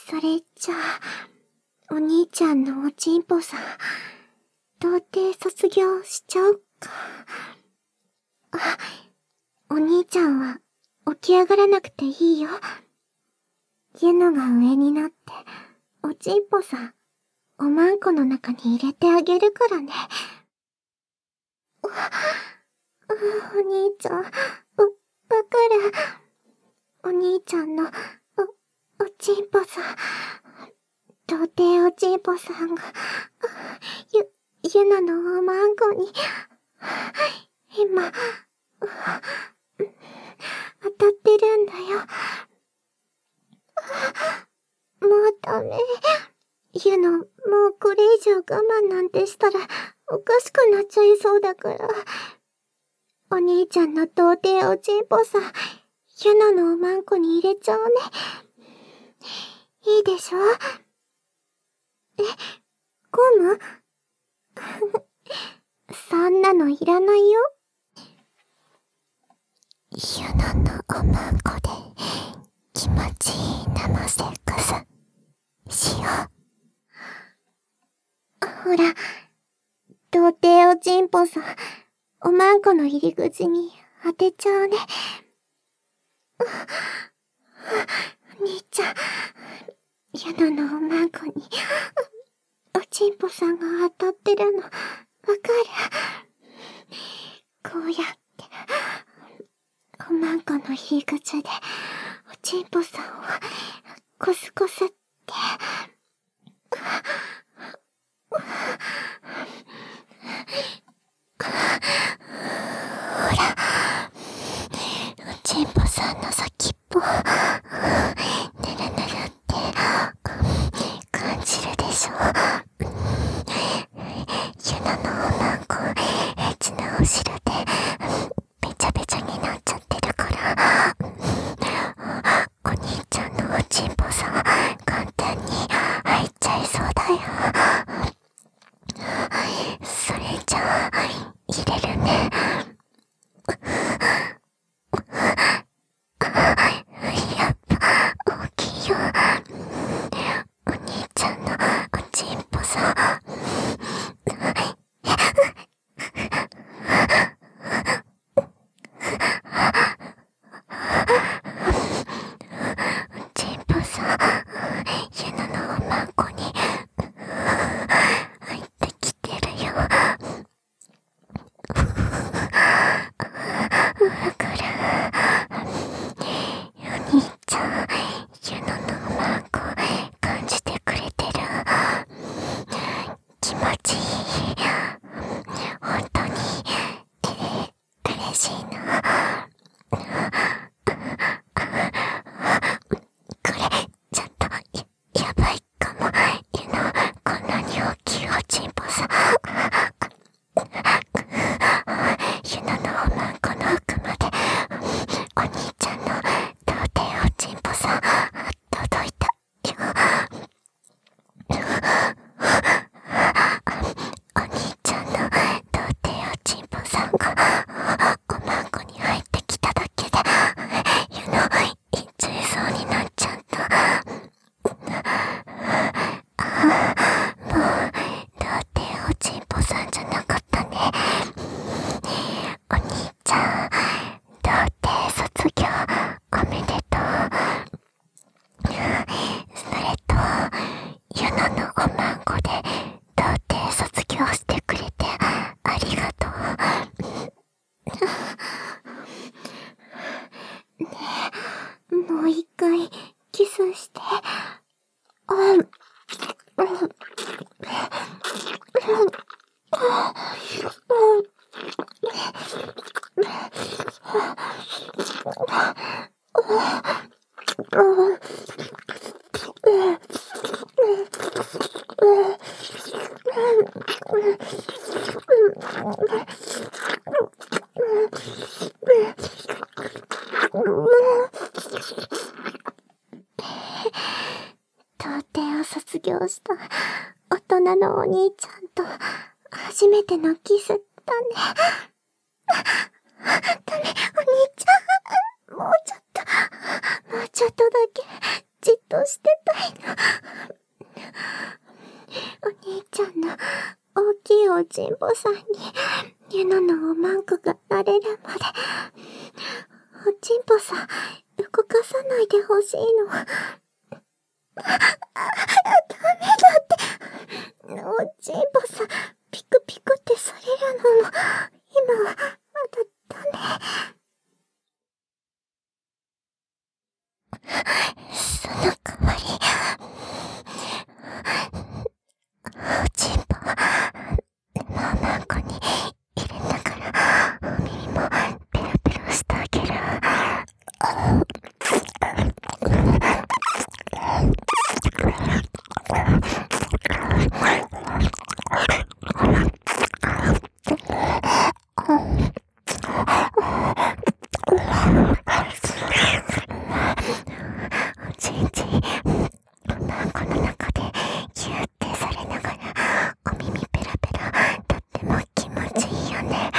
それじゃあ、お兄ちゃんのおちんぽさん、童貞卒業しちゃうか。あ、お兄ちゃんは起き上がらなくていいよ。ユノが上になって、おちんぽさん、おまんこの中に入れてあげるからね。お兄ちゃん、わかる。お兄ちゃんの、おちんぽさん、童貞おちんぽさんが、ユノのおまんこに、今、当たってるんだよ。もうダメ。ユノ、もうこれ以上我慢なんてしたら、おかしくなっちゃいそうだから。お兄ちゃんの童貞おちんぽさん、ユノのおまんこに入れちゃうね。いいでしょ？ゴム？そんなのいらないよ。ユノのおまんこで気持ちいい生セックスしよう。ほら、童貞おちんぽさん、おまんこの入り口に当てちゃうね。お兄ちゃん、ユノのおまんこに、おちんぽさんが当たってるの、わかる？こうやって、おまんこの入り口で、おちんぽさんを、コスコスって、ほら、おちんぽさんの先っぽ、ぬるぬるって感じるでしょ。ユノのおまんこ、エッチなお尻でべちゃべちゃになっちゃってるから、お兄ちゃんのおちんぽさん簡単に入っちゃいそうだよ。それじゃあ入れるね。やっぱ大きいよ。お兄ちゃんのおちんぽさん。おちんぽさん、ユノのおまんこに入ってきてるよ。わかる。お兄ちゃん、ユノのおまんこ感じてくれてる。気持ちいい。本当に嬉しいな。これちょっとやばいかも。ユノ、こんなに大きいおちんぽさん。ユノのおまんこの奥までお兄ちゃんの童貞おちんぽさん届いたよ。お兄ちゃんの童貞おちんぽさんがおまんこに入ってきただけでユノいっちゃいそうになっちゃった。もう童貞おちんぽさんじゃなかったね。お兄ちゃん、童貞卒業おめでとう。それと、ユノのおまんこで童貞卒業してくれてありがとう。ねえ、もう一回キスして。童貞を卒業した大人のお兄ちゃんと初めてのキスだね。ダメ、お兄ちゃん。もうちょっとだけじっとしてたいの。 ちんぽさんにユノのおまんこがなれるまで、おちんぽさん動かさないでほしいの。ダメだって。おちんぽさんピクピクってされるのも今はまだダメ。その代わり、おちんぽママんこに入れながらお耳もペロペロしてあげる。おちんちんマンコの中でギューってされながらお耳ペラペラ、とっても気持ちいいよね。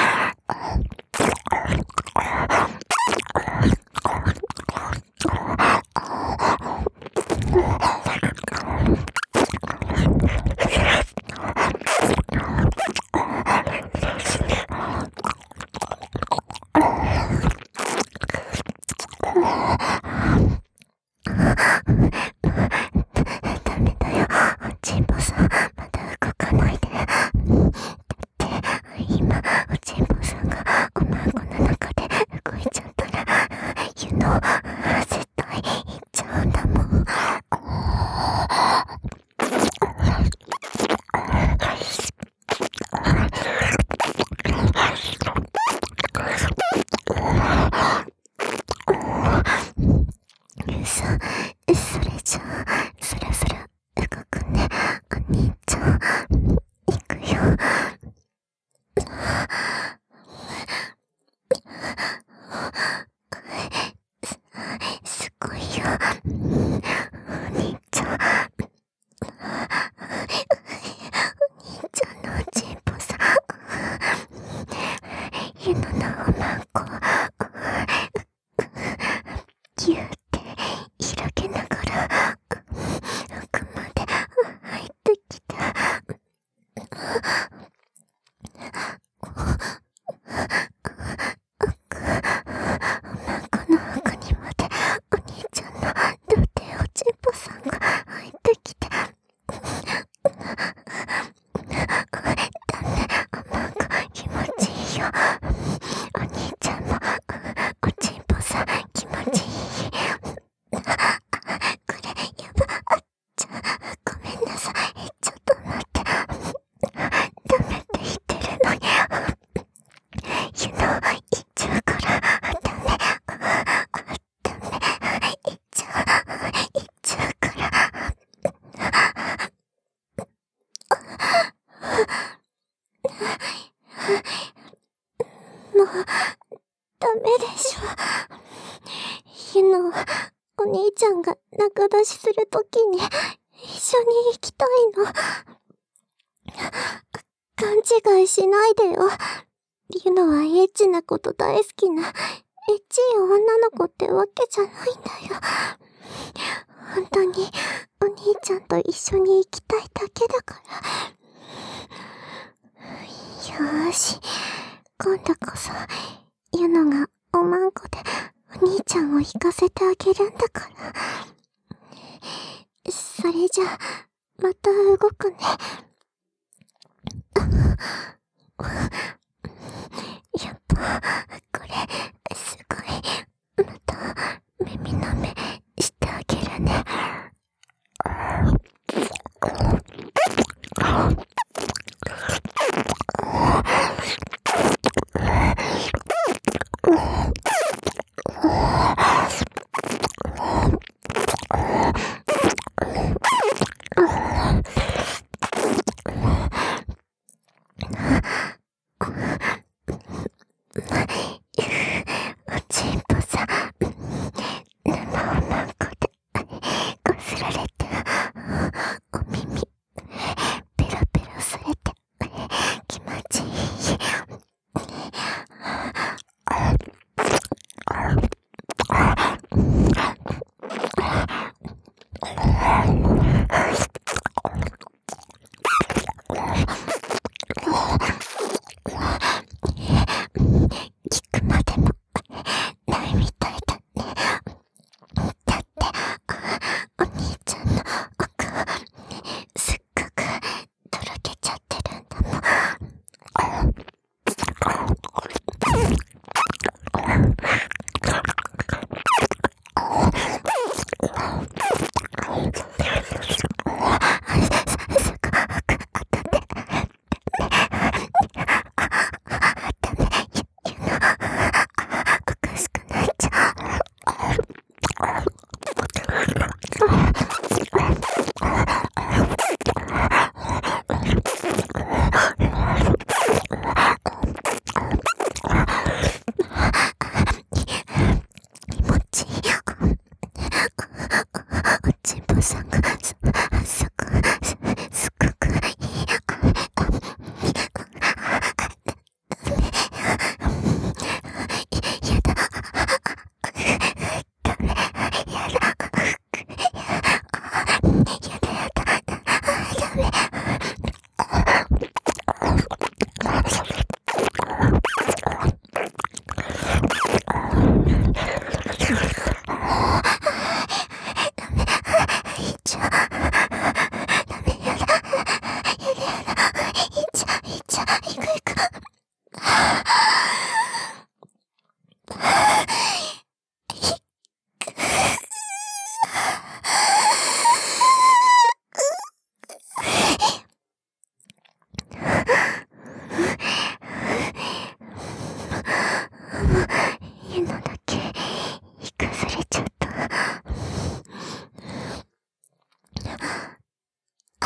ダメだよ、おちんぽさんまだ動かないで。だって今おちんぽさんがおまんこの中で動いちゃったらユノ絶対行っちゃうんだもん。それじゃあそろそろ動くね、お兄ちゃん。行くよ。すごいよ、お兄ちゃん。お兄ちゃんのおちんぽさん、ユノのおまんこギューって開けながら奥まで入ってきた。おまんこの奥にまでお兄ちゃんの童貞おちんぽさんが入ってきて。だね、おまんこ気持ちいいよ。お兄ちゃんもおちんぽさん気持ちいい。これやば、ごめんなさい、ちょっと待って。ダメって言ってるのにユノ行っちゃうから。ダメ行っちゃうから。もうダメでしょ。ユノ、お兄ちゃんが仲出しするときに一緒に行きたいの。勘違いしないでよ。ユノはエッチなこと大好きなエッチい女の子ってわけじゃないんだよ。本当にお兄ちゃんと一緒に行きたいだけだから。よーし、今度こそユノがおまんこでお兄ちゃんを行かせてあげるんだから。それじゃあまた動くね。やっぱこれすごい。また耳の目してあげるね。おちんぽさん、沼をまんこでこすられて、お耳ペロペロされて気持ちいい。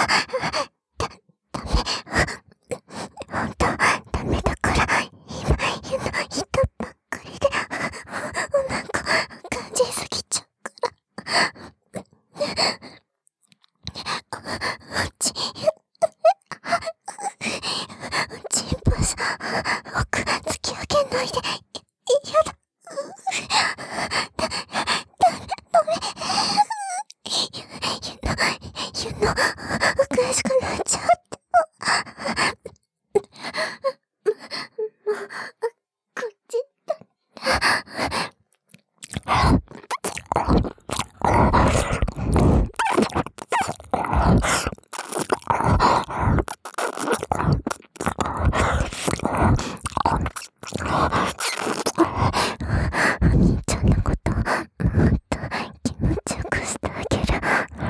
ほんと、ダメだから、今、湯の人ばっかりで、おまんこ、感じすぎちゃうから。おちんぽさん、奥、突き上げないで、やだ。ダメ。湯の、おかしくなっちゃって。こっちだ。お兄ちゃんのこと、もっと気持ちよくしてあげる。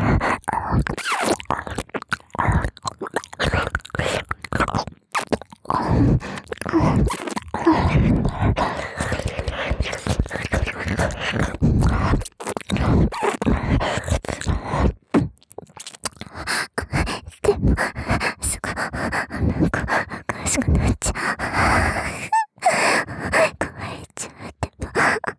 でも、すごい、なんか、おかしくなっちゃう。壊れちゃうってば。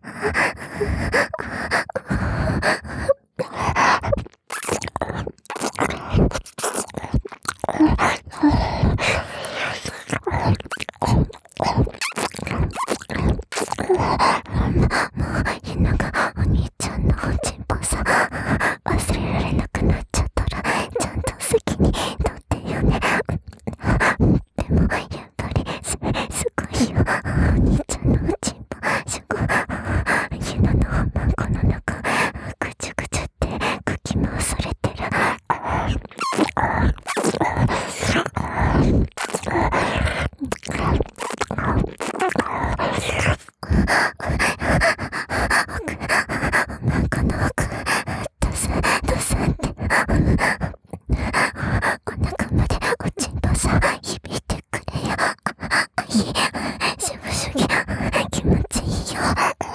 ひながお兄ちゃんのおちんぽさ忘れられなくなっちゃったらちゃんと責任取ってよね。でもやっぱりすごいよ、お兄ちゃんのおちんぽすごい。ひなのおまんこの中ぐちゃぐちゃってかき回されてる。なんかの奥、ドスンって、お腹までおちんぽさ響いてくれよ。いい、しぶしぎ、気持ちいいよ。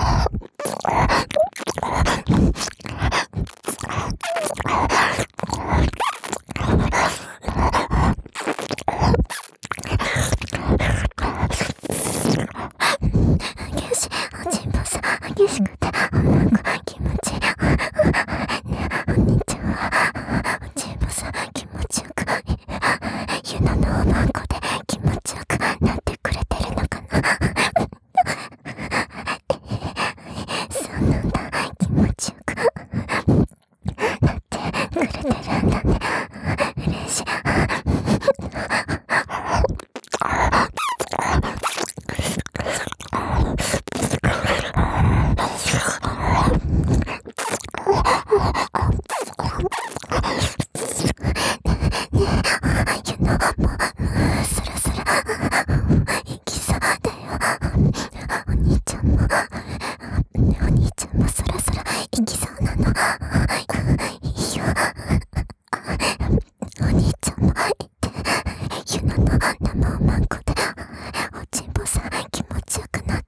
激しい、おちんぽさ激しくて、なんか気持ちいい。ねえ、お兄ちゃんは、おちんぽさ気持ちよく、ゆなのおまんこで気持ちよくなってくれてるのかな。そうなんだ、気持ちよくなってくれてるんだね。嬉しい。ゆな、もう、そろそろ、行きそうだよ。お兄ちゃんも、そろそろ行きそうなの。いいよ。お兄ちゃんも行って、ゆなの生おまんこで、おちんぽさ気持ちよくなって。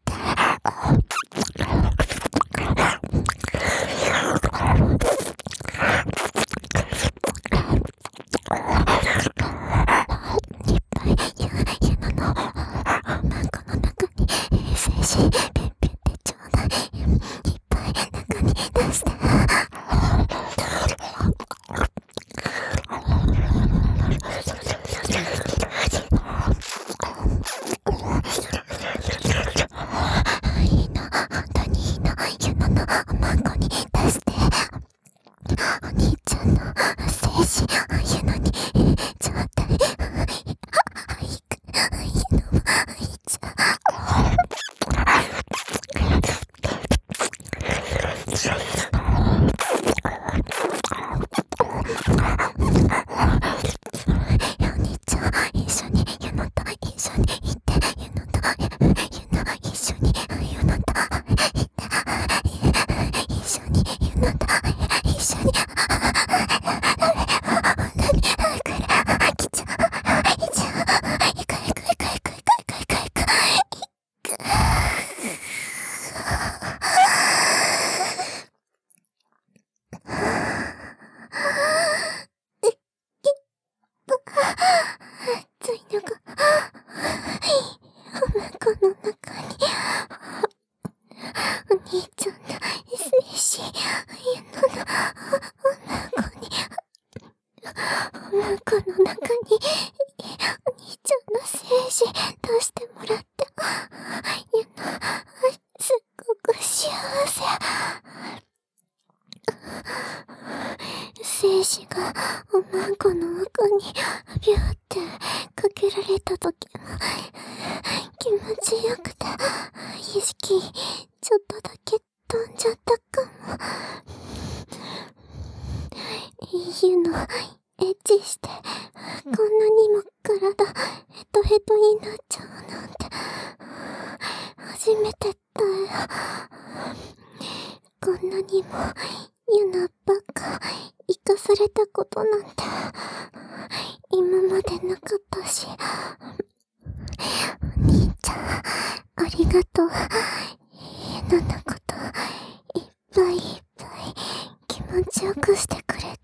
いっぱいゆなのおまんこの中に精子ピュンピュンってちょうだい。いっぱい中に出して。いいの、本当にいいの。ゆなのおまんこに出して。お兄ちゃんの精子ゆなにちょうだい。ゆなもいいちゃう。お兄ちゃん一緒にゆなと一緒に行って、ゆな一緒にゆなと行って、一緒にゆなと一緒に。何これ、来ちゃう。行く。 精子がおまんこの奥にビューってかけられた時も気持ちよくて、意識ちょっとだけ飛んじゃったかも。湯のエッチしてこんなにも体ヘトヘトになっちゃうなんて初めてだよ。こんなにも湯なばっか生かされたことなんて今までなかったし、お兄ちゃんありがとう。湯のこといっぱいいっぱい気持ちよくしてくれて。